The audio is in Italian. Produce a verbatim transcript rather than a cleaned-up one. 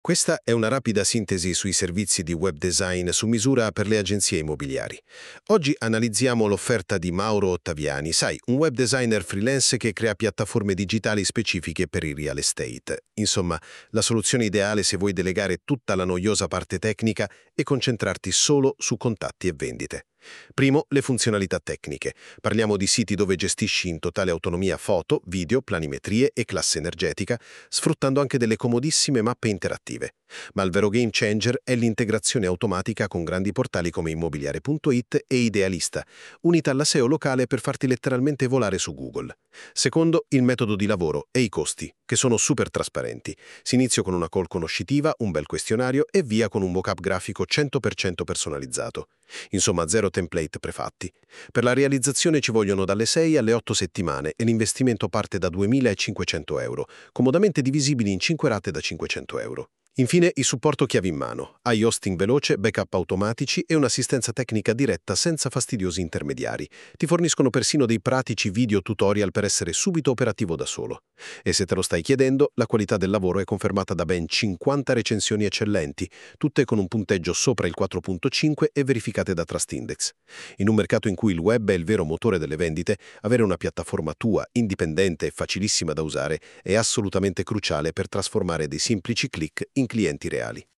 Questa è una rapida sintesi sui servizi di web design su misura per le agenzie immobiliari. Oggi analizziamo l'offerta di Mauro Ottaviani, sai, un web designer freelance che crea piattaforme digitali specifiche per il real estate. Insomma, la soluzione ideale se vuoi delegare tutta la noiosa parte tecnica e concentrarti solo su contatti e vendite. Primo, le funzionalità tecniche. Parliamo di siti dove gestisci in totale autonomia foto, video, planimetrie e classe energetica, sfruttando anche delle comodissime mappe interattive. Ma il vero game changer è l'integrazione automatica con grandi portali come immobiliare punto it e Idealista, unita alla S E O locale per farti letteralmente volare su Google. Secondo, il metodo di lavoro e i costi, che sono super trasparenti. Si inizia con una call conoscitiva, un bel questionario e via con un mockup grafico cento per cento personalizzato. Insomma, zero template prefatti. Per la realizzazione ci vogliono dalle sei alle otto settimane e l'investimento parte da duemilacinquecento euro, comodamente divisibili in cinque rate da cinquecento euro. Infine, il supporto chiave in mano. Hai hosting veloce, backup automatici e un'assistenza tecnica diretta senza fastidiosi intermediari. Ti forniscono persino dei pratici video tutorial per essere subito operativo da solo. E se te lo stai chiedendo, la qualità del lavoro è confermata da ben cinquanta recensioni eccellenti, tutte con un punteggio sopra il quattro punto cinque e verificate da Trust Index. In un mercato in cui il web è il vero motore delle vendite, avere una piattaforma tua, indipendente e facilissima da usare, è assolutamente cruciale per trasformare dei semplici click in clienti reali.